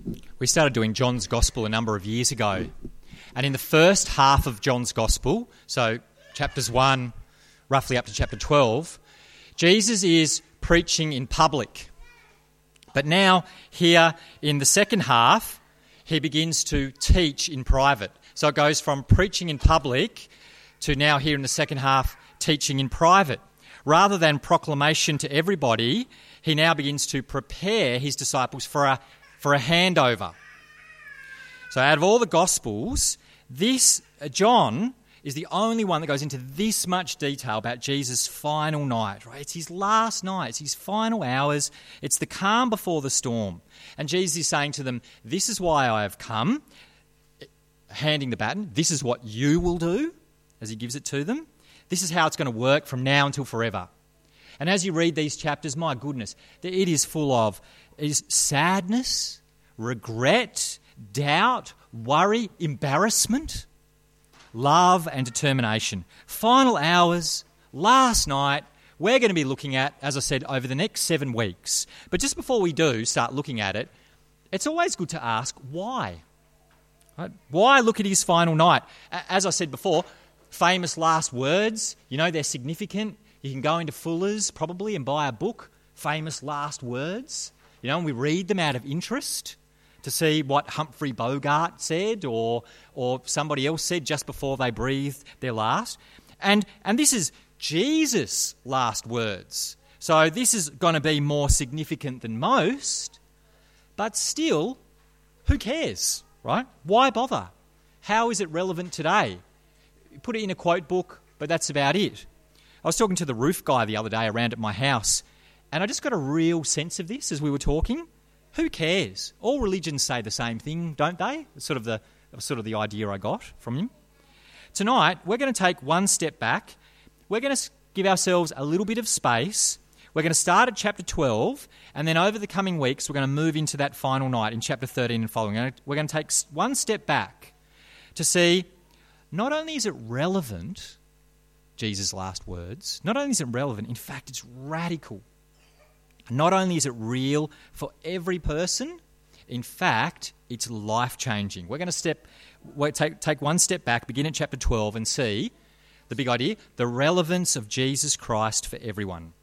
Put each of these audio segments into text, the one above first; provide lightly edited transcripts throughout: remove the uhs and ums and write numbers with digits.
We started doing John's Gospel a number of years ago. And in the first half of John's Gospel, so chapters 1 roughly up to chapter 12, Jesus is preaching in public. But now here in the second half, he begins to teach in private. So it goes from preaching in public to now here in the second half, teaching in private. Rather than proclamation to everybody, he now begins to prepare his disciples for a handover. So out of all the Gospels, John is the only one that goes into this much detail about Jesus' final night, right? It's his last night, it's his final hours, it's the calm before the storm. And Jesus is saying to them, this is why I have come, handing the baton, this is what you will do, as he gives it to them. This is how it's going to work from now until forever. And as you read these chapters, my goodness, it is full of sadness, regret, doubt, worry, embarrassment, love and determination. Final hours, last night, we're going to be looking at, as I said, over the next 7 weeks. But just before we do start looking at it, it's always good to ask why. Right? Why look at his final night? As I said before, famous last words, they're significant. You can go into Fuller's probably and buy a book, Famous Last Words, and we read them out of interest to see what Humphrey Bogart said or somebody else said just before they breathed their last. And this is Jesus' last words. So this is going to be more significant than most, but still, who cares, right? Why bother? How is it relevant today? Put it in a quote book, but that's about it. I was talking to the roof guy the other day around at my house, and I just got a real sense of this as we were talking. Who cares? All religions say the same thing, don't they? It's sort of the idea I got from him. Tonight, we're going to take one step back. We're going to give ourselves a little bit of space. We're going to start at chapter 12, and then over the coming weeks, we're going to move into that final night in chapter 13 and following. We're going to take one step back to see not only is it relevant, Jesus' last words, not only is it relevant, in fact, it's radical. Not only is it real for every person, in fact, it's life-changing. We're going to take one step back, begin at chapter 12 and see the big idea, the relevance of Jesus Christ for everyone.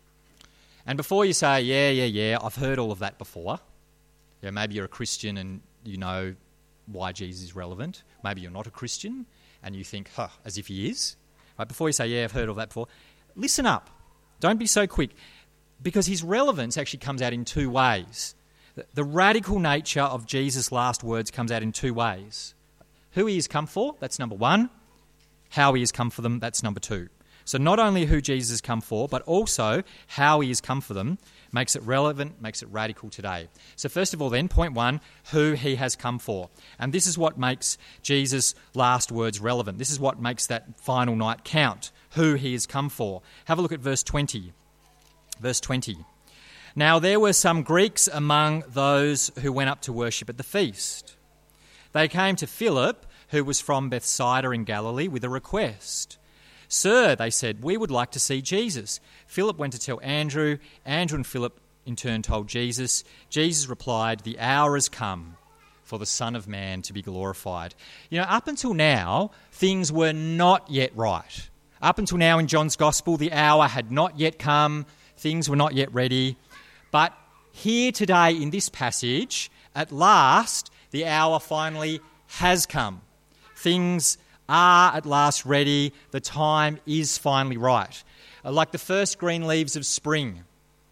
And before you say, yeah, I've heard all of that before. Yeah, maybe you're a Christian and you know why Jesus is relevant. Maybe you're not a Christian and you think, as if he is. Right, before you say, yeah, I've heard all that before, listen up. Don't be so quick. Because his relevance actually comes out in 2 ways. The radical nature of Jesus' last words comes out in 2 ways. Who he has come for, that's number 1. How he has come for them, that's number 2. So not only who Jesus has come for, but also how he has come for them makes it relevant, makes it radical today. So first of all then, point 1, who he has come for. And this is what makes Jesus' last words relevant. This is what makes that final night count, who he has come for. Have a look at verse 20. Verse 20. Now there were some Greeks among those who went up to worship at the feast. They came to Philip, who was from Bethsaida in Galilee, with a request. Sir, they said, we would like to see Jesus. Philip went to tell Andrew. Andrew and Philip in turn told Jesus. Jesus replied, the hour has come for the Son of Man to be glorified. Up until now, things were not yet right. Up until now in John's Gospel, the hour had not yet come. Things were not yet ready. But here today in this passage, at last, the hour finally has come. Things are at last ready. The time is finally right. Like the first green leaves of spring,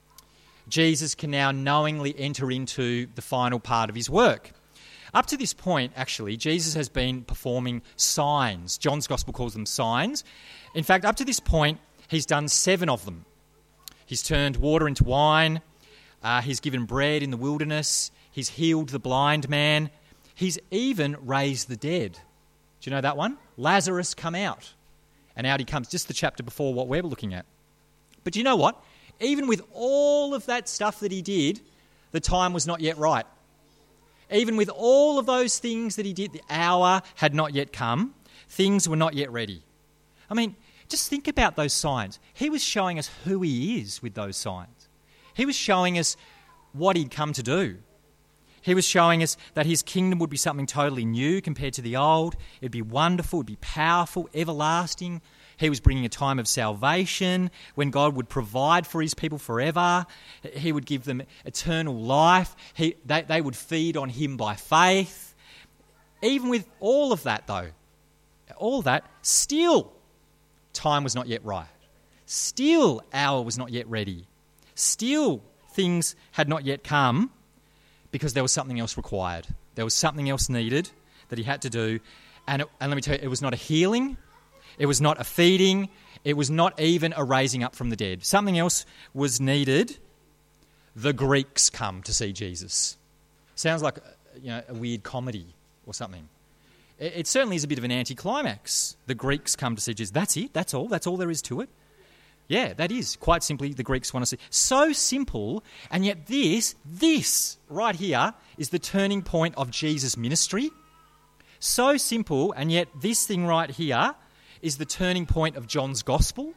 Jesus can now knowingly enter into the final part of his work. Up to this point, actually, Jesus has been performing signs. John's Gospel calls them signs. In fact, up to this point, he's done 7 of them. He's turned water into wine. He's given bread in the wilderness. He's healed the blind man. He's even raised the dead. Do you know that one? Lazarus come out. And out he comes, just the chapter before what we're looking at. But do you know what? Even with all of that stuff that he did, the time was not yet right. Even with all of those things that he did, the hour had not yet come. Things were not yet ready. I mean, just think about those signs. He was showing us who he is with those signs. He was showing us what he'd come to do. He was showing us that his kingdom would be something totally new compared to the old. It'd be wonderful, it'd be powerful, everlasting. He was bringing a time of salvation when God would provide for his people forever. He would give them eternal life. They would feed on him by faith. Even with all of that, though, all that, still time was not yet right. Still hour was not yet ready. Still things had not yet come because there was something else required. There was something else needed that he had to do. And let me tell you, it was not a healing. It was not a feeding. It was not even a raising up from the dead. Something else was needed. The Greeks come to see Jesus. Sounds like a weird comedy or something. It certainly is a bit of an anticlimax. The Greeks come to see Jesus. That's it. That's all. That's all there is to it. Yeah, that is. Quite simply, the Greeks want to see. So simple, and yet this right here is the turning point of Jesus' ministry. So simple, and yet this thing right here is the turning point of John's gospel.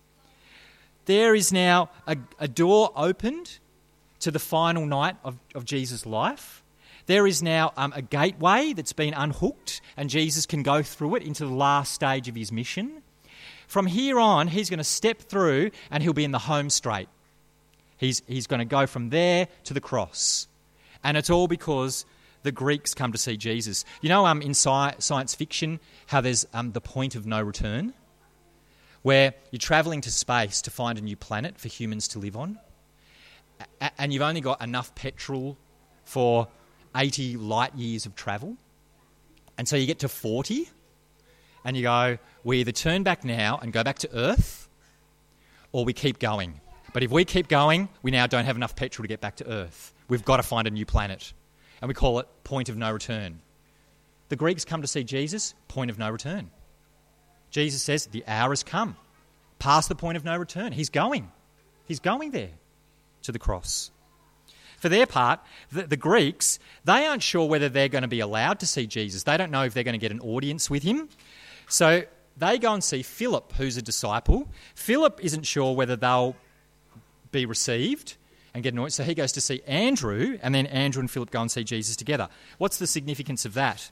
There is now a door opened to the final night of Jesus' life. There is now a gateway that's been unhooked, and Jesus can go through it into the last stage of his mission. From here on, he's going to step through and he'll be in the home straight. He's going to go from there to the cross. And it's all because the Greeks come to see Jesus. You know, in science fiction, how there's the point of no return, where you're travelling to space to find a new planet for humans to live on, and you've only got enough petrol for 80 light years of travel. And so you get to 40, and you go, we either turn back now and go back to Earth, or we keep going. But if we keep going, we now don't have enough petrol to get back to Earth. We've got to find a new planet. And we call it point of no return. The Greeks come to see Jesus, point of no return. Jesus says, the hour has come. Past the point of no return. He's going. He's going there to the cross. For their part, the Greeks, they aren't sure whether they're going to be allowed to see Jesus. They don't know if they're going to get an audience with him. So they go and see Philip, who's a disciple. Philip isn't sure whether they'll be received and get an audience. So he goes to see Andrew, and then Andrew and Philip go and see Jesus together. What's the significance of that?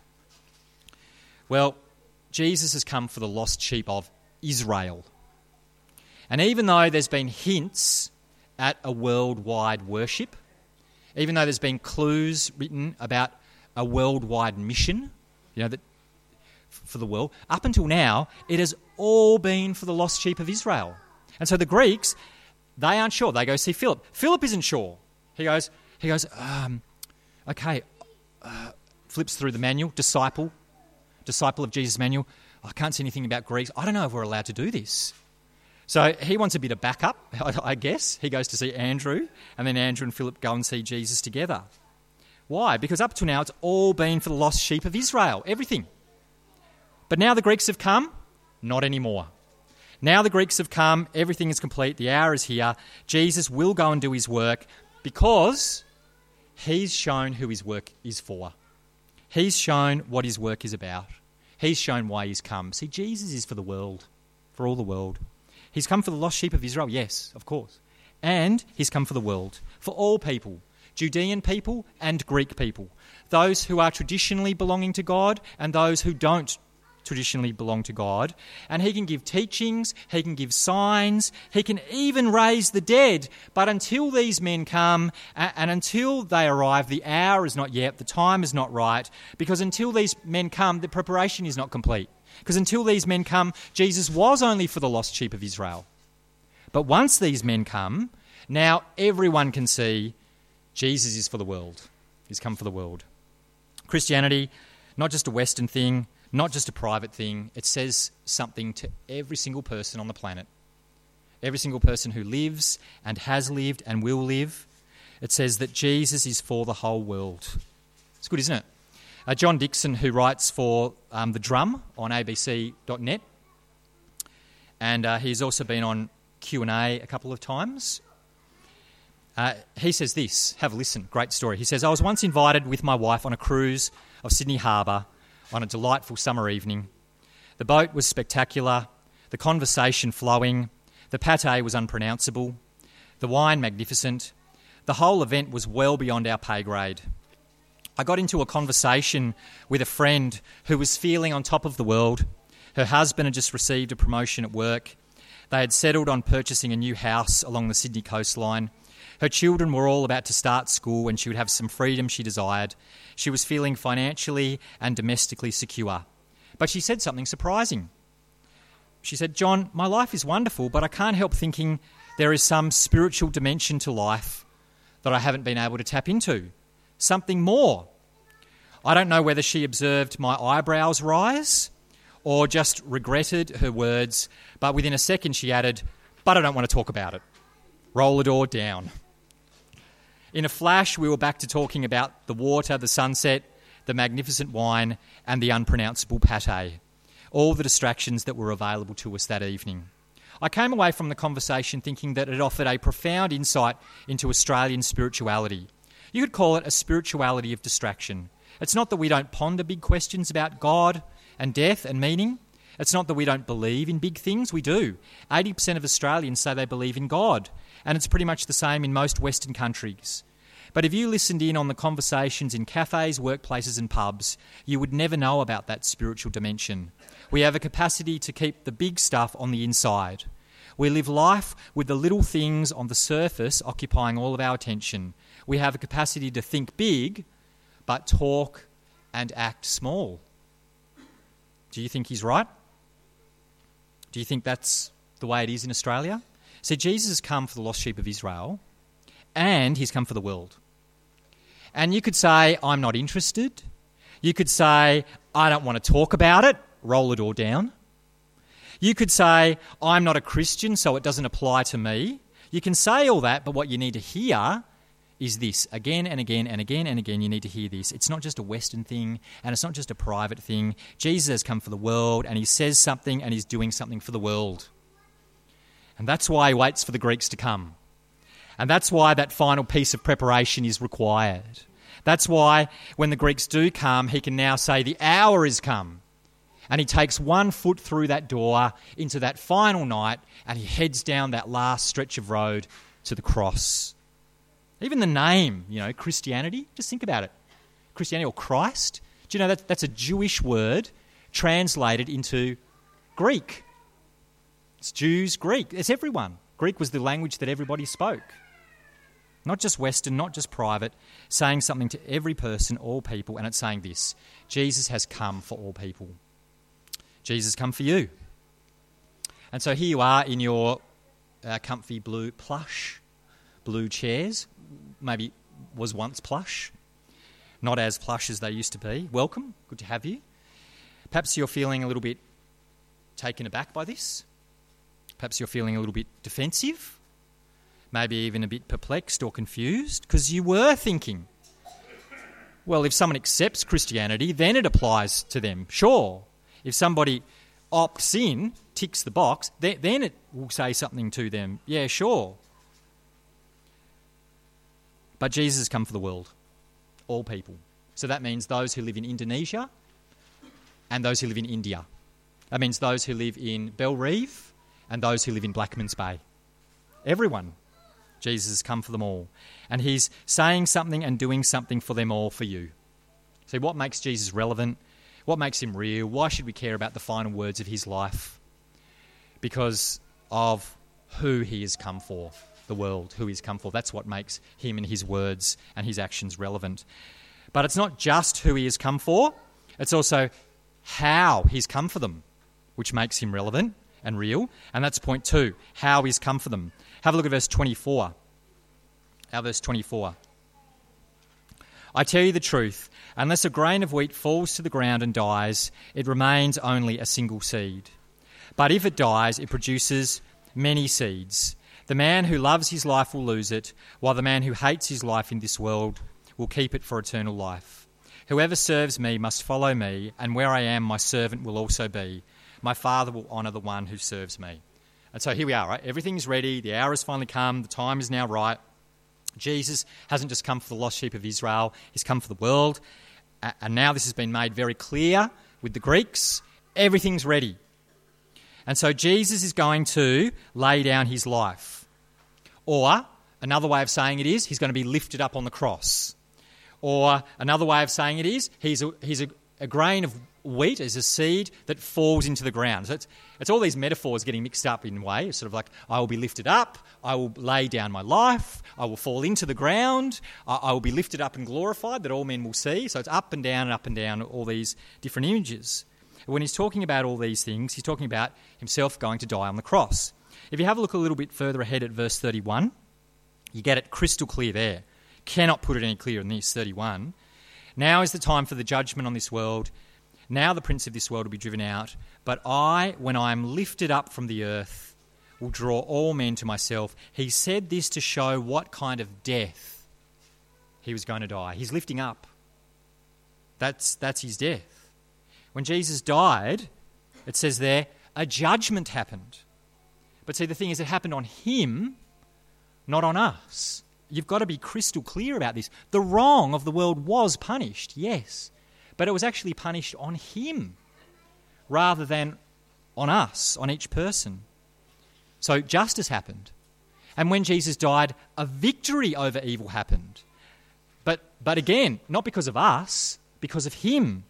Well, Jesus has come for the lost sheep of Israel. And even though there's been hints at a worldwide worship, even though there's been clues written about a worldwide mission, that for the world, up until now, it has all been for the lost sheep of Israel. And so the Greeks, they aren't sure. They go see Philip. Philip isn't sure. He goes, okay, flips through the manual, disciple of Jesus' manual. I can't see anything about Greeks. I don't know if we're allowed to do this. So he wants a bit of backup, I guess. He goes to see Andrew, and then Andrew and Philip go and see Jesus together. Why? Because up to now, it's all been for the lost sheep of Israel, everything. But now the Greeks have come, not anymore. Now the Greeks have come, everything is complete, the hour is here. Jesus will go and do his work because he's shown who his work is for. He's shown what his work is about. He's shown why he's come. See, Jesus is for the world, for all the world. He's come for the lost sheep of Israel, yes, of course. And he's come for the world, for all people, Judean people and Greek people, those who are traditionally belonging to God and those who don't traditionally belong to God. And he can give teachings, he can give signs, he can even raise the dead. But until these men come and until they arrive, the hour is not yet, the time is not right, because until these men come, the preparation is not complete. Because until these men come, Jesus was only for the lost sheep of Israel. But once these men come, now everyone can see Jesus is for the world. He's come for the world. Christianity, not just a Western thing, not just a private thing. It says something to every single person on the planet. Every single person who lives and has lived and will live. It says that Jesus is for the whole world. It's good, isn't it? John Dixon, who writes for The Drum on abc.net, and he's also been on Q&A a couple of times. He says this, have a listen, great story. He says, I was once invited with my wife on a cruise of Sydney Harbour on a delightful summer evening. The boat was spectacular, the conversation flowing, the pâté was unpronounceable, the wine magnificent. The whole event was well beyond our pay grade. I got into a conversation with a friend who was feeling on top of the world. Her husband had just received a promotion at work. They had settled on purchasing a new house along the Sydney coastline. Her children were all about to start school and she would have some freedom she desired. She was feeling financially and domestically secure. But she said something surprising. She said, "John, my life is wonderful, but I can't help thinking there is some spiritual dimension to life that I haven't been able to tap into. Something more." I don't know whether she observed my eyebrows rise or just regretted her words, but within a second she added, "But I don't want to talk about it." Roll the door down. In a flash, we were back to talking about the water, the sunset, the magnificent wine, and the unpronounceable pâté, all the distractions that were available to us that evening. I came away from the conversation thinking that it offered a profound insight into Australian spirituality. You could call it a spirituality of distraction. It's not that we don't ponder big questions about God and death and meaning. It's not that we don't believe in big things. We do. 80% of Australians say they believe in God, and it's pretty much the same in most Western countries. But if you listened in on the conversations in cafes, workplaces and pubs, you would never know about that spiritual dimension. We have a capacity to keep the big stuff on the inside. We live life with the little things on the surface occupying all of our attention. We have a capacity to think big, but talk and act small. Do you think he's right? Do you think that's the way it is in Australia? See, Jesus has come for the lost sheep of Israel, and he's come for the world. And you could say, "I'm not interested." You could say, "I don't want to talk about it." Roll the door down. You could say, "I'm not a Christian, so it doesn't apply to me." You can say all that, but what you need to hear is this. Again and again and again and again, you need to hear this. It's not just a Western thing, and it's not just a private thing. Jesus has come for the world, and he says something, and he's doing something for the world. And that's why he waits for the Greeks to come. And that's why that final piece of preparation is required. That's why when the Greeks do come, he can now say, "The hour is come." And he takes one foot through that door into that final night, and he heads down that last stretch of road to the cross. Even the name, Christianity, just think about it. Christianity or Christ. Do you know that's a Jewish word translated into Greek? It's Jews, Greek. It's everyone. Greek was the language that everybody spoke. Not just Western, not just private, saying something to every person, all people, and it's saying this: Jesus has come for all people. Jesus has come for you. And so here you are in your comfy blue chairs. Maybe was once plush, not as plush as they used to be. Welcome, good to have you. Perhaps you're feeling a little bit taken aback by this. Perhaps you're feeling a little bit defensive, maybe even a bit perplexed or confused, because you were thinking, well, if someone accepts Christianity, then it applies to them. Sure, if somebody opts in, ticks the box, then it will say something to them. Yeah, sure. But Jesus has come for the world, all people. So that means those who live in Indonesia and those who live in India. That means those who live in Bellerive and those who live in Blackmans Bay. Everyone. Jesus has come for them all. And he's saying something and doing something for them all, for you. See, what makes Jesus relevant? What makes him real? Why should we care about the final words of his life? Because of who he has come for. The world, who he's come for. That's what makes him and his words and his actions relevant. But it's not just who he has come for, it's also how he's come for them, which makes him relevant and real. And that's point 2, how he's come for them. Have a look at verse 24. Our verse 24. "I tell you the truth, unless a grain of wheat falls to the ground and dies, it remains only a single seed. But if it dies, it produces many seeds. The man who loves his life will lose it, while the man who hates his life in this world will keep it for eternal life. Whoever serves me must follow me, and where I am, my servant will also be. My Father will honour the one who serves me." And so here we are, right? Everything's ready. The hour has finally come. The time is now right. Jesus hasn't just come for the lost sheep of Israel. He's come for the world. And now this has been made very clear with the Greeks. Everything's ready. And so Jesus is going to lay down his life. Or, another way of saying it is, he's going to be lifted up on the cross. Or another way of saying it is, he's a grain of wheat, is a seed that falls into the ground. So it's all these metaphors getting mixed up in a way. It's sort of like, I will be lifted up, I will lay down my life, I will fall into the ground, I will be lifted up and glorified that all men will see. So it's up and down, all these different images. When he's talking about all these things, he's talking about himself going to die on the cross. If you have a look a little bit further ahead at verse 31, you get it crystal clear there. Cannot put it any clearer than this, 31. Now is the time for the judgment on this world. Now the prince of this world will be driven out. But I, when I am lifted up from the earth, will draw all men to myself. He said this to show what kind of death he was going to die. He's lifting up. That's his death. When Jesus died, it says there, a judgment happened. But see, the thing is, it happened on him, not on us. You've got to be crystal clear about this. The wrong of the world was punished, yes, but it was actually punished on him rather than on us, on each person. So justice happened. And when Jesus died, a victory over evil happened. But again, not because of us, because of him.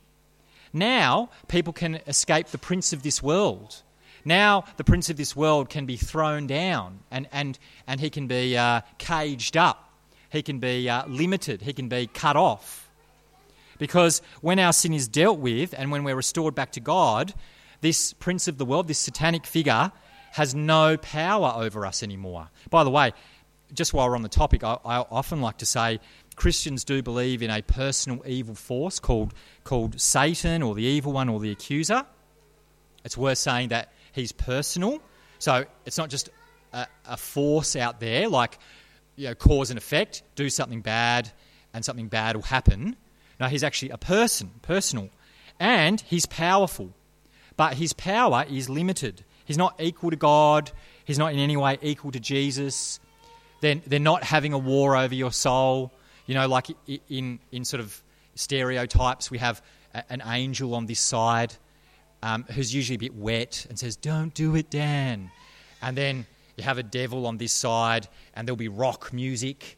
Now people can escape the prince of this world. Now the prince of this world can be thrown down and he can be caged up. He can be limited. He can be cut off. Because when our sin is dealt with and when we're restored back to God, this prince of the world, this satanic figure, has no power over us anymore. By the way, just while we're on the topic, I often like to say Christians do believe in a personal evil force called Satan or the evil one or the accuser. It's worth saying that he's personal. So it's not just a force out there like, cause and effect, do something bad and something bad will happen. No, he's actually a person, personal. And he's powerful. But his power is limited. He's not equal to God. He's not in any way equal to Jesus. They're not having a war over your soul. Like in sort of stereotypes, we have an angel on this side who's usually a bit wet and says, "Don't do it, Dan." And then you have a devil on this side and there'll be rock music.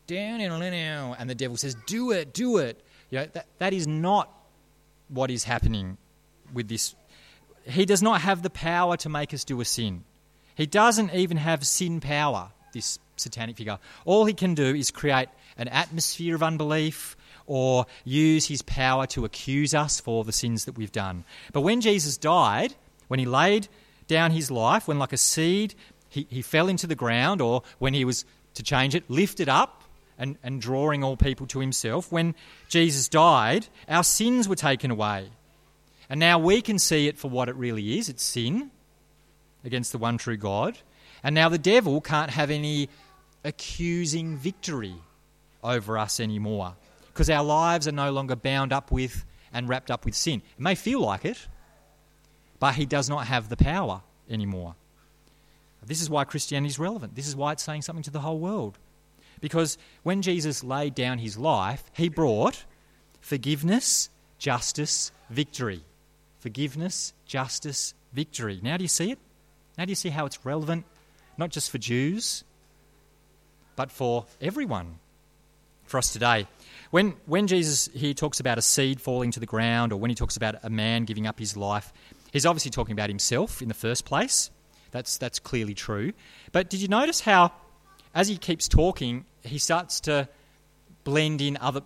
And the devil says, "Do it, do it." That is not what is happening with this. He does not have the power to make us do a sin. He doesn't even have sin power, this satanic figure. All he can do is create an atmosphere of unbelief or use his power to accuse us for the sins that we've done. But when Jesus died, when he laid down his life, when like a seed he fell into the ground, or when he was, to change it, lifted up and drawing all people to himself, when Jesus died, our sins were taken away. And now we can see it for what it really is. It's sin against the one true God. And now the devil can't have any accusing victory over us anymore because our lives are no longer bound up with and wrapped up with sin. It may feel like it, but he does not have the power anymore. This is why Christianity is relevant. This is why it's saying something to the whole world. Because when Jesus laid down his life, he brought forgiveness, justice, victory. Forgiveness, justice, victory. Now do you see it? Now do you see how it's relevant, not just for Jews, but for everyone, for us today? When Jesus here talks about a seed falling to the ground, or when he talks about a man giving up his life, he's obviously talking about himself in the first place. That's clearly true. But did you notice how, as he keeps talking, he starts to blend in other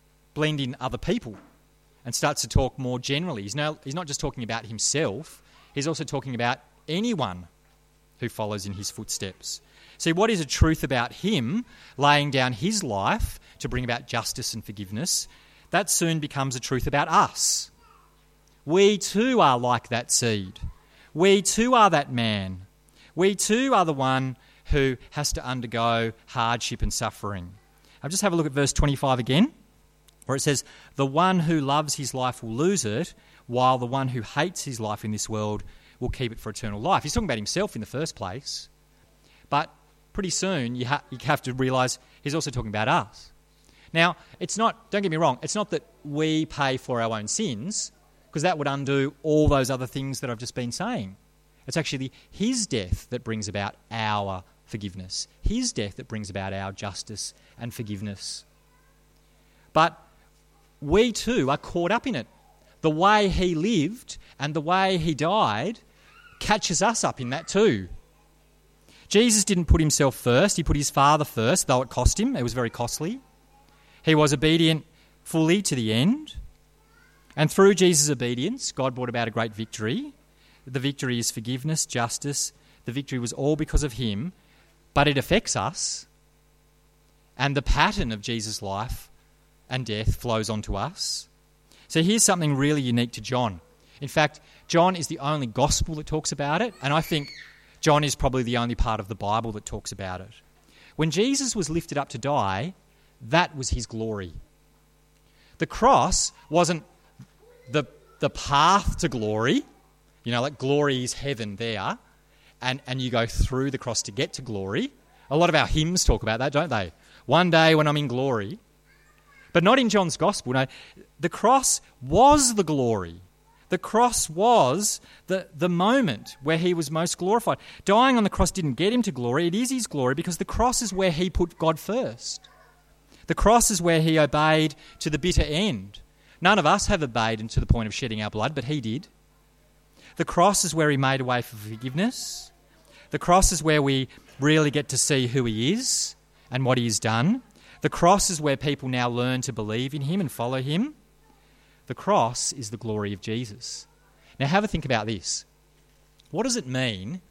people and starts to talk more generally. He's not just talking about himself, he's also talking about anyone who follows in his footsteps. See, what is a truth about him laying down his life to bring about justice and forgiveness, that soon becomes a truth about us. We too are like that seed. We too are that man. We too are the one who has to undergo hardship and suffering. I'll just have a look at verse 25 again, where it says, "The one who loves his life will lose it, while the one who hates his life in this world will keep it for eternal life." He's talking about himself in the first place, but pretty soon you have to realise he's also talking about us. Now, it's not, don't get me wrong, it's not that we pay for our own sins, because that would undo all those other things that I've just been saying. It's actually his death that brings about our forgiveness, his death that brings about our justice and forgiveness. But we too are caught up in it. The way he lived and the way he died catches us up in that too. Jesus didn't put himself first. He put his Father first, though it cost him. It was very costly. He was obedient fully to the end. And through Jesus' obedience, God brought about a great victory. The victory is forgiveness, justice. The victory was all because of him, but it affects us. And the pattern of Jesus' life and death flows onto us. So here's something really unique to John. In fact, John is the only gospel that talks about it, and I think John is probably the only part of the Bible that talks about it. When Jesus was lifted up to die, that was his glory. The cross wasn't the path to glory. You know, like glory is heaven there, and you go through the cross to get to glory. A lot of our hymns talk about that, don't they? One day when I'm in glory. But not in John's gospel. No, the cross was the glory. The cross was the moment where he was most glorified. Dying on the cross didn't get him to glory. It is his glory because the cross is where he put God first. The cross is where he obeyed to the bitter end. None of us have obeyed to the point of shedding our blood, but he did. The cross is where he made a way for forgiveness. The cross is where we really get to see who he is and what he has done. The cross is where people now learn to believe in him and follow him. The cross is the glory of Jesus. Now have a think about this. What does it mean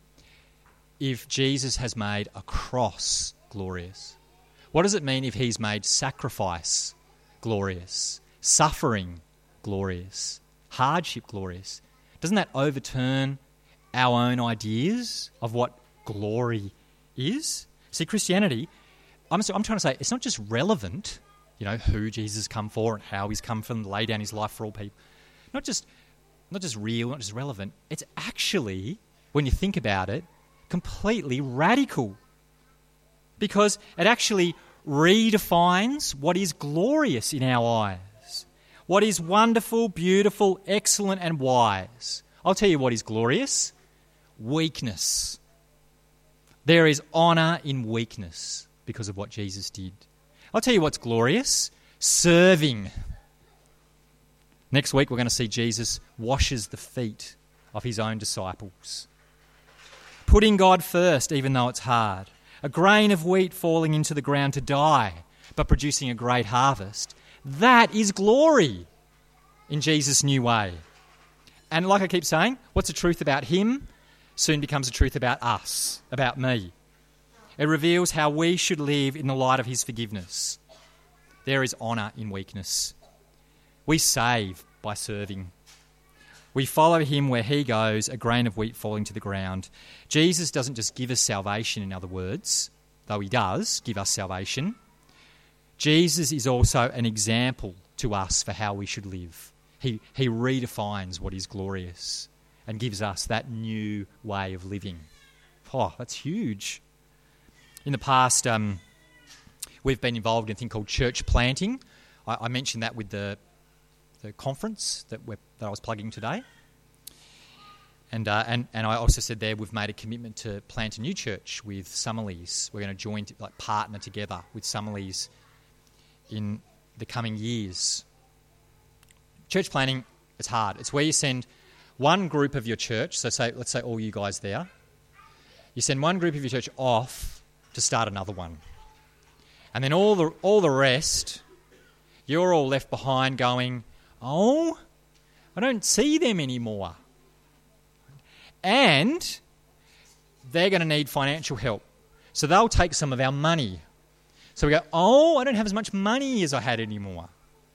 if Jesus has made a cross glorious? What does it mean if he's made sacrifice glorious, suffering glorious, hardship glorious? Doesn't that overturn our own ideas of what glory is? See, Christianity, I'm trying to say, it's not just relevant, you know, who Jesus come for and how he's come from, lay down his life for all people. Not just real, not just relevant. It's actually, when you think about it, completely radical. Because it actually redefines what is glorious in our eyes. What is wonderful, beautiful, excellent and wise. I'll tell you what is glorious. Weakness. There is honour in weakness because of what Jesus did. I'll tell you what's glorious. Serving. Next week we're going to see Jesus washes the feet of his own disciples. Putting God first even though it's hard. A grain of wheat falling into the ground to die but producing a great harvest. That is glory in Jesus' new way. And like I keep saying, what's the truth about him soon becomes the truth about us, about me. It reveals how we should live in the light of his forgiveness. There is honour in weakness. We save by serving. We follow him where he goes, a grain of wheat falling to the ground. Jesus doesn't just give us salvation, in other words, though he does give us salvation. Jesus is also an example to us for how we should live. He redefines what is glorious and gives us that new way of living. Oh, that's huge. In the past, we've been involved in a thing called church planting. I mentioned that with the conference that I was plugging today. And I also said there we've made a commitment to plant a new church with Summerleys. We're going to partner together with Summerleys in the coming years. Church planting, it's hard. It's where you send one group of your church, so let's say all you guys there, you send one group of your church off to start another one. And then all the rest, you're all left behind going, oh, I don't see them anymore. And they're going to need financial help. So they'll take some of our money. So we go, oh, I don't have as much money as I had anymore.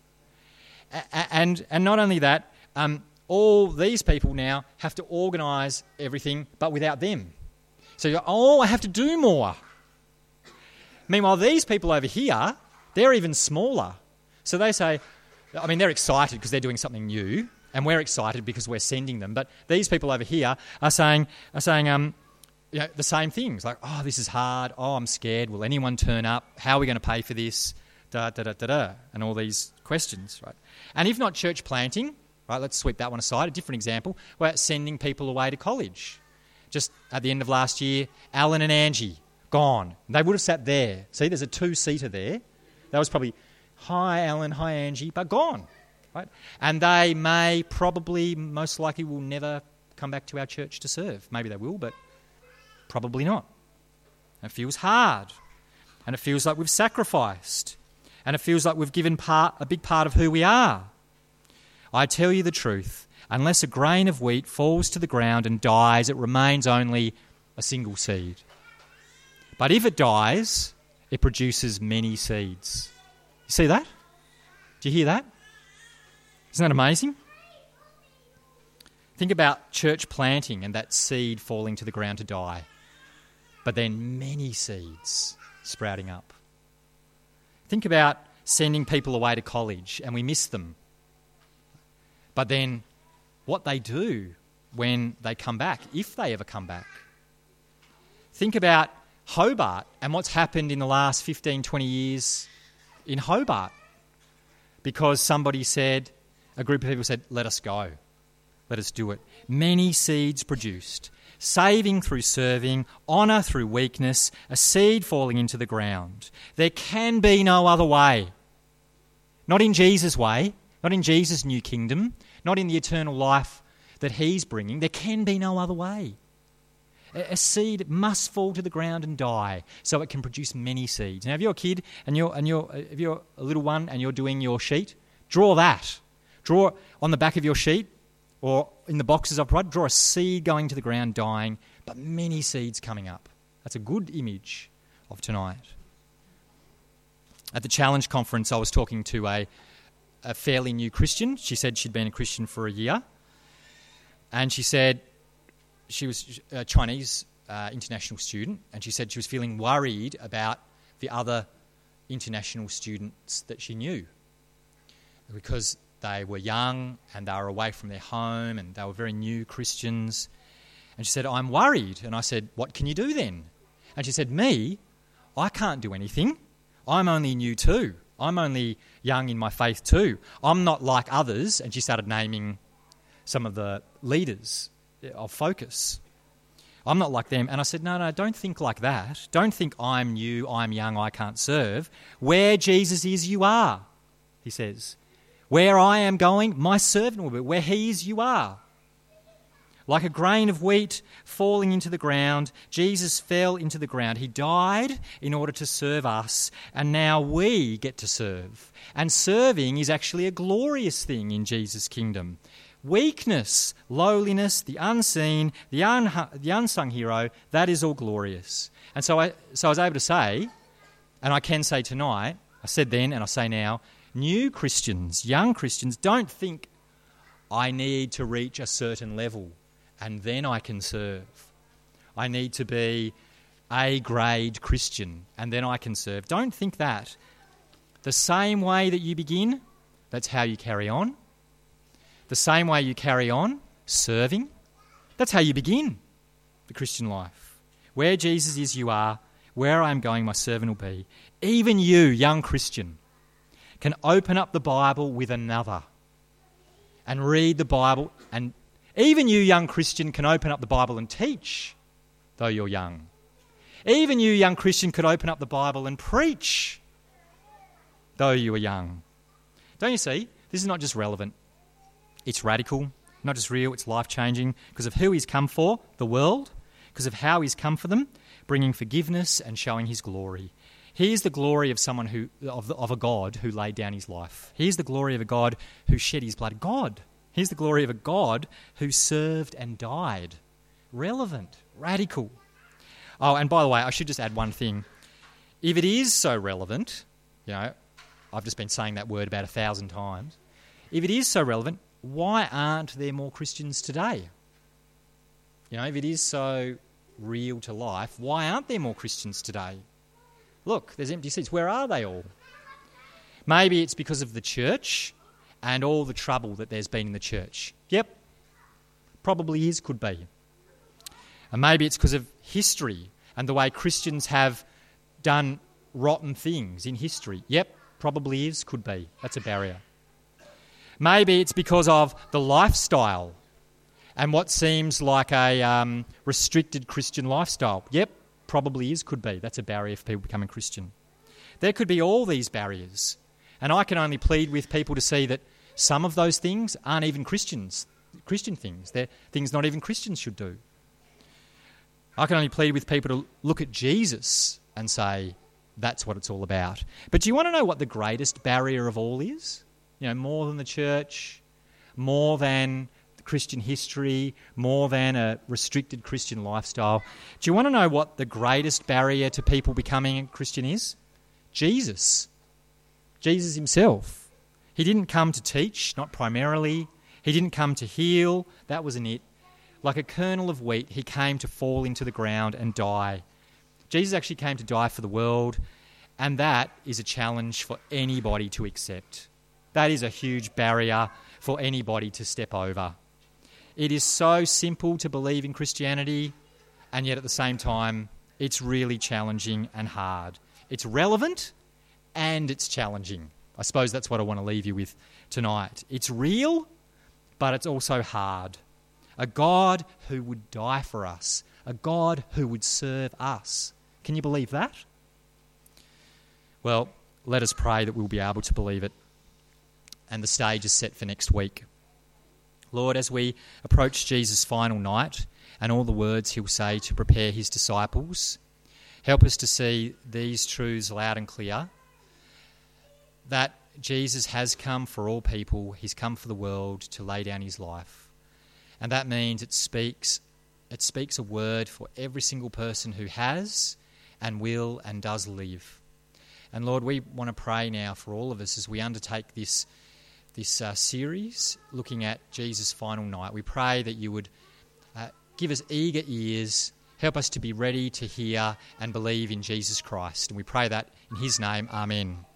And not only that, all these people now have to organise everything, but without them. So you go, oh, I have to do more. Meanwhile, these people over here, they're even smaller. So they say, I mean, they're excited because they're doing something new, and we're excited because we're sending them. But these people over here are saying, you know, the same things, like, oh, this is hard. Oh, I'm scared. Will anyone turn up? How are we going to pay for this? And all these questions, right? And if not church planting, right, let's sweep that one aside. A different example, we're sending people away to college. Just at the end of last year, Alan and Angie, gone. They would have sat there. See, there's a two-seater there. That was probably Hi, Alan. Hi, Angie. But gone. Right? And they may probably, most likely, will never come back to our church to serve. Maybe they will, but probably not. And it feels hard. And it feels like we've sacrificed. And it feels like we've given a big part of who we are. I tell you the truth, unless a grain of wheat falls to the ground and dies, it remains only a single seed. But if it dies, it produces many seeds. You see that? Do you hear that? Isn't that amazing? Think about church planting and that seed falling to the ground to die, but then many seeds sprouting up. Think about sending people away to college and we miss them, but then what they do when they come back, if they ever come back. Think about Hobart and what's happened in the last 15, 20 years in Hobart, because somebody said, a group of people said, let us go, let us do it. Many seeds produced, saving through serving, honour through weakness, a seed falling into the ground. There can be no other way. Not in Jesus' way, not in Jesus' new kingdom, not in the eternal life that he's bringing. There can be no other way. A seed must fall to the ground and die so it can produce many seeds. Now, if you're a kid and if you're a little one and you're doing your sheet, draw that. Draw on the back of your sheet or in the boxes I've provided, draw a seed going to the ground dying, but many seeds coming up. That's a good image of tonight. At the Challenge conference, I was talking to a fairly new Christian. She said she'd been a Christian for a year. And she said she was a Chinese international student, and she said she was feeling worried about the other international students that she knew because they were young and they were away from their home and they were very new Christians. And she said, I'm worried. And I said, what can you do then? And she said, me, I can't do anything. I'm only new too. I'm only young in my faith too. I'm not like others. And she started naming some of the leaders of Focus. I'm not like them. And I said, no, don't think like that. Don't think I'm new, I'm young, I can't serve. Where Jesus is, you are, he says. Where I am going, my servant will be. Where he is, you are. Like a grain of wheat falling into the ground, Jesus fell into the ground. He died in order to serve us, and now we get to serve. And serving is actually a glorious thing in Jesus' kingdom. Weakness, lowliness, the unseen, the unsung hero, that is all glorious. And so I was able to say, and I can say tonight, I said then and I say now, new Christians, young Christians, don't think I need to reach a certain level and then I can serve. I need to be A-grade Christian and then I can serve. Don't think that. The same way that you begin, that's how you carry on. The same way you carry on, serving, that's how you begin the Christian life. Where Jesus is, you are. Where I am going, my servant will be. Even you, young Christian, can open up the Bible with another and read the Bible. And even you, young Christian, can open up the Bible and teach, though you're young. Even you, young Christian, could open up the Bible and preach, though you are young. Don't you see? This is not just relevant. It's radical, not just real, it's life-changing because of who he's come for, the world, because of how he's come for them, bringing forgiveness and showing his glory. Here's the glory of someone of a God who laid down his life. Here's the glory of a God who shed his blood. God. Here's the glory of a God who served and died. Relevant, radical. Oh, and by the way, I should just add one thing. If it is so relevant, I've just been saying that word about 1,000 times. If it is so relevant, why aren't there more Christians today? If it is so real to life, why aren't there more Christians today? Look, there's empty seats. Where are they all? Maybe it's because of the church and all the trouble that there's been in the church. Yep, probably is, could be. And maybe it's because of history and the way Christians have done rotten things in history. Yep, probably is, could be. That's a barrier. Maybe it's because of the lifestyle and what seems like a restricted Christian lifestyle. Yep, probably is, could be. That's a barrier for people becoming Christian. There could be all these barriers. And I can only plead with people to see that some of those things aren't even Christian things. They're things not even Christians should do. I can only plead with people to look at Jesus and say, that's what it's all about. But do you want to know what the greatest barrier of all is? You know, more than the church, more than Christian history, more than a restricted Christian lifestyle. Do you want to know what the greatest barrier to people becoming a Christian is? Jesus. Jesus himself. He didn't come to teach, not primarily. He didn't come to heal. That wasn't it. Like a kernel of wheat, he came to fall into the ground and die. Jesus actually came to die for the world, and that is a challenge for anybody to accept. That is a huge barrier for anybody to step over. It is so simple to believe in Christianity, and yet at the same time, it's really challenging and hard. It's relevant and it's challenging. I suppose that's what I want to leave you with tonight. It's real, but it's also hard. A God who would die for us, a God who would serve us. Can you believe that? Well, let us pray that we'll be able to believe it. And the stage is set for next week. Lord, as we approach Jesus' final night and all the words he'll say to prepare his disciples, help us to see these truths loud and clear, that Jesus has come for all people, he's come for the world to lay down his life. And that means it speaks a word for every single person who has and will and does live. And Lord, we want to pray now for all of us as we undertake this series looking at Jesus' final night. We pray that you would give us eager ears, help us to be ready to hear and believe in Jesus Christ. And we pray that in his name, amen.